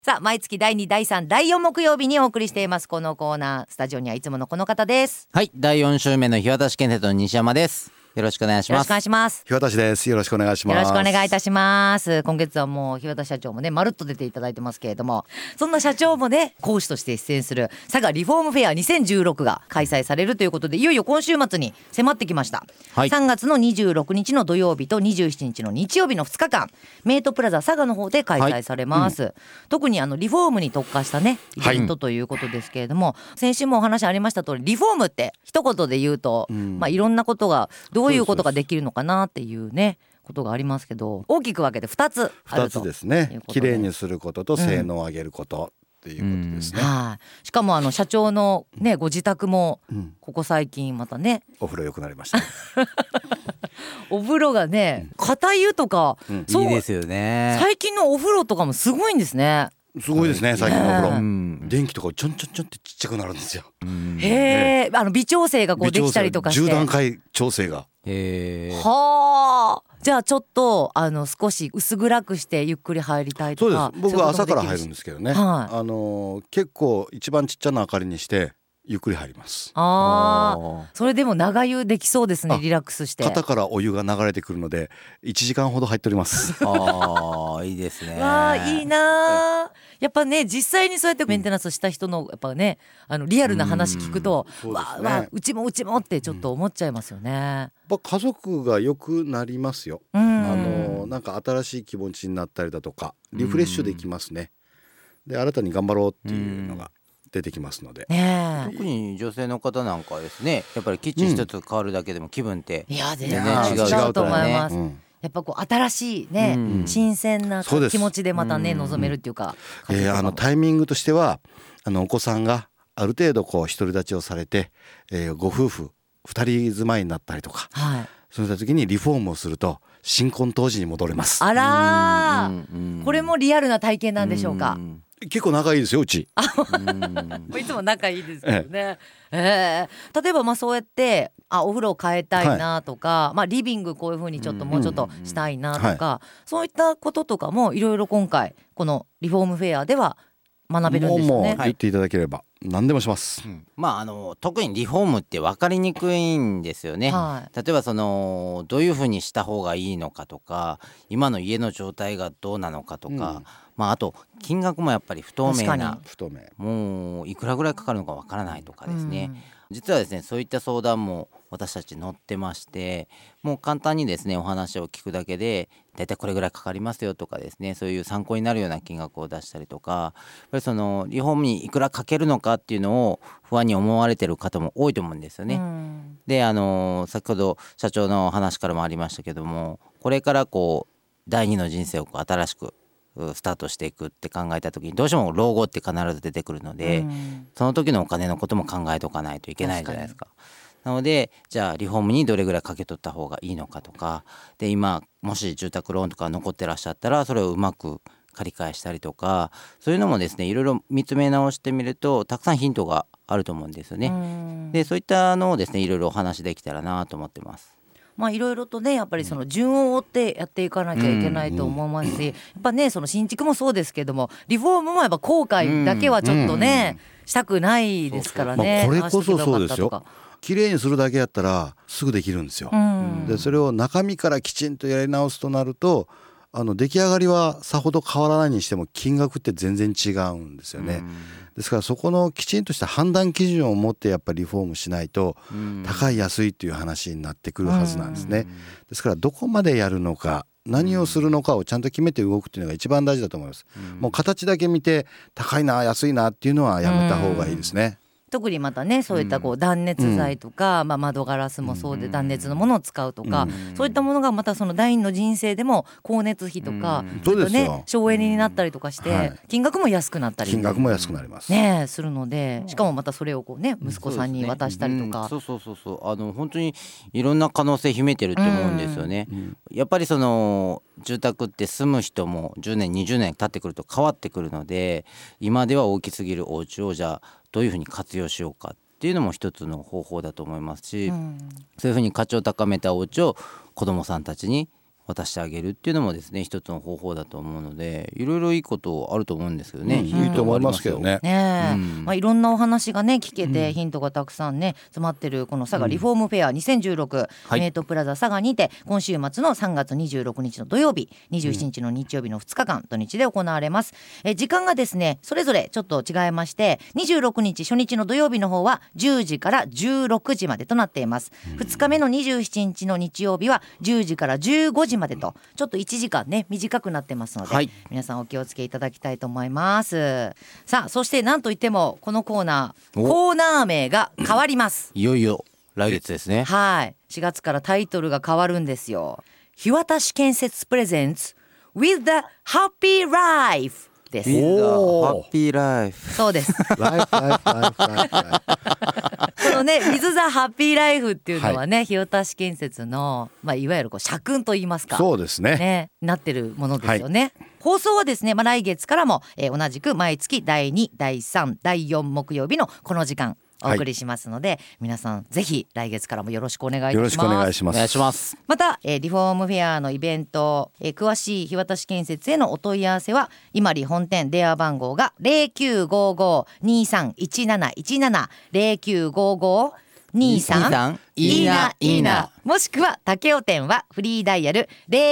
さあ毎月第2第3第4木曜日にお送りしていますこのコーナー。スタジオにはいつものこの方です。 はい、第4週目の日渡し建設の西山です。よろしくお願いします。 よろしくお願いします。 日渡しです。よろしくお願いします。 よろしくお願いいたします。今月はもう日渡社長もねまるっと出ていただいてますけれども、そんな社長もね講師として出演する佐賀リフォームフェア2016が開催されるということで、いよいよ今週末に迫ってきました、 はい、 3月の26日の土曜日と27日の日曜日の2日間メイトプラザ佐賀の方で開催されます、特にリフォームに特化したねイベントということですけれども、先週もお話ありました通りリフォームって一言で言うと、いろんなことがどういうことができるのかなっていうねことがありますけど、大きく分けて2つあると。 2つですね。綺麗にすることと性能を上げることっていうことですね、 しかも社長のねご自宅もここ最近またね、 お風呂良くなりました、ね、 お風呂がね硬い湯とか、 そういいですよね。 最近のお風呂とかもすごいんですね。 すごいですね最近のお風呂、電気とかちょんちょんちょんってちっちゃくなるんですよ。 へえ、微調整がこうできたりとかして 10段階調整が。 はあ。じゃあちょっと少し薄暗くしてゆっくり入りたいとか。 そうです。僕は朝から入るんですけどね、結構一番ちっちゃな明かりにしてゆっくり入ります。 それでも長湯できそうですね。リラックスして肩からお湯が流れてくるので1時間ほど入っております。 いいですね。 わあいいな。やっぱね実際にそうやってメンテナンスした人のやっぱねリアルな話聞くと、うちもってちょっと思っちゃいますよね。 家族が良くなりますよ。なんか新しい気持ちになったりだとかリフレッシュできますね。で新たに頑張ろうっていうのが出てきますので、 特に女性の方なんかはですね、やっぱりキッチン一つ変わるだけでも気分って全然違うと思います、やっぱこう新しいね、新鮮な気持ちでまたね臨めるっていうか、 タイミングとしてはお子さんがある程度こう独り立ちをされて、ご夫婦二人住まいになったりとか、そういった時にリフォームをすると新婚当時に戻れます。 あらー、これもリアルな体験なんでしょうか。 結構仲いいですようち。 いつも仲いいですけどね、例えばそうやってお風呂変えたいなとか、リビングこういう風にちょっともうちょっとしたいなとか、そういったこととかもいろいろ今回このリフォームフェアでは学べるんですよね。 もう言っていただければ何でもします、 特にリフォームって分かりにくいんですよね、例えばどういうふうにした方がいいのかとか、今の家の状態がどうなのかとか、あと金額もやっぱり不透明な、もういくらぐらいかかるのか分からないとかですね、実はですねそういった相談も私たち載ってまして、もう簡単にですねお話を聞くだけでだいたいこれぐらいかかりますよとかですね、そういう参考になるような金額を出したりとか、やっぱりリフォームにいくらかけるのかっていうのを不安に思われてる方も多いと思うんですよね、で先ほど社長の話からもありましたけども、これからこう第二の人生を新しくスタートしていくって考えた時にどうしても老後って必ず出てくるので、その時のお金のことも考えとかないといけないじゃないですか。なのでじゃあリフォームにどれぐらいかけとった方がいいのかとかで、今もし住宅ローンとか残ってらっしゃったらそれをうまく借り換えしたりとか、そういうのもですねいろいろ見つめ直してみるとたくさんヒントがあると思うんですよね。でそういったのをですねいろいろお話できたらなと思ってます。 いろいろとねやっぱり順を追ってやっていかなきゃいけないと思いますし、やっぱね新築もそうですけどもリフォームもやっぱ後悔だけはちょっとね、したくないですからね。 これこそそうですよ。綺麗にするだけやったらすぐできるんですよ、でそれを中身からきちんとやり直すとなると出来上がりはさほど変わらないにしても金額って全然違うんですよね。ですからそこのきちんとした判断基準を持ってやっぱりリフォームしないと高い安いっていう話になってくるはずなんですね。ですからどこまでやるのか何をするのかをちゃんと決めて動くっていうのが一番大事だと思います。もう形だけ見て高いな安いなっていうのはやめた方がいいですね。 特にまたねそういった断熱材とか、窓ガラスもそうで断熱のものを使うとか、そういったものがまた第二の人生でも光熱費とか、省エネになったりとかして、金額も安くなったり金額も安くなります、 するので、しかもまたそれを息子さんに渡したりとか、 本当にいろんな可能性秘めてると思うんですよね、やっぱり住宅って住む人も10年20年経ってくると変わってくるので、今では大きすぎるお家をじゃあどういうふうに活用しようかっていうのも一つの方法だと思いますし、そういうふうに価値を高めたお家を子どもさんたちに渡してあげるっていうのもですね一つの方法だと思うので、いろいろいいことあると思うんですけどね、 いいと思いますけどね。 いろんなお話がね聞けて、ヒントがたくさんね詰まってるこの佐賀リフォームフェア2016、メイトプラザ佐賀にて今週末の3月26日の土曜日、27日の日曜日の2日間土日で行われます。時間がですねそれぞれちょっと違いまして、26日初日の土曜日の方は10時から16時までとなっています。2日目の27日の日曜日は10時から15時までと、ちょっと1時間ね短くなってますので、皆さんお気をつけいただきたいと思います。さあそしてなんといってもこのコーナー名が変わります。 いよいよ来月ですね。 はい、4月からタイトルが変わるんですよ。日渡し建設プレゼンツ With the Happy Life です。 ハッピーライフ。 そうです。このね With the Happy Life っていうのはね、日渡し建設の、いわゆる社訓といいますか、 そうですね、 なってるものですよね。放送はですね、来月からも、同じく毎月第2、第3、第4木曜日のこの時間お送りしますので、皆さんぜひ来月からもよろしくお願いいたします。 よろしくお願いします。 お願いします。 また、リフォームフェアのイベント、詳しい日渡し建設へのお問い合わせは今里本店電話番号が 0955-231717 0955-23いいないいな、もしくは竹雄店はフリーダイヤル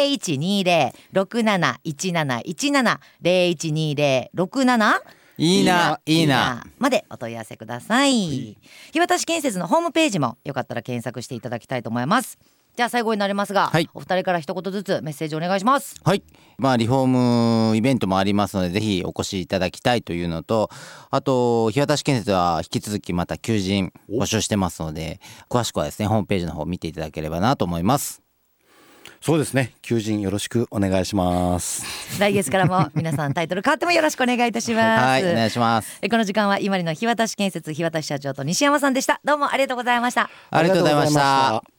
0120-671717 0120-67 いいないいなまでお問い合わせください。日渡し建設のホームページもよかったら検索していただきたいと思います。じゃあ最後になりますが、お二人から一言ずつメッセージお願いします。 はい、リフォームイベントもありますので、ぜひお越しいただきたいというのと、あと日渡し建設は引き続きまた求人募集してますので、詳しくはですねホームページの方を見ていただければなと思います。 そうですね、求人よろしくお願いします。 来月からも皆さんタイトル変わってもよろしくお願いいたします。 はい、お願いします。 この時間は今里の日渡し建設日渡し社長と西山さんでした。どうもありがとうございました。 ありがとうございました。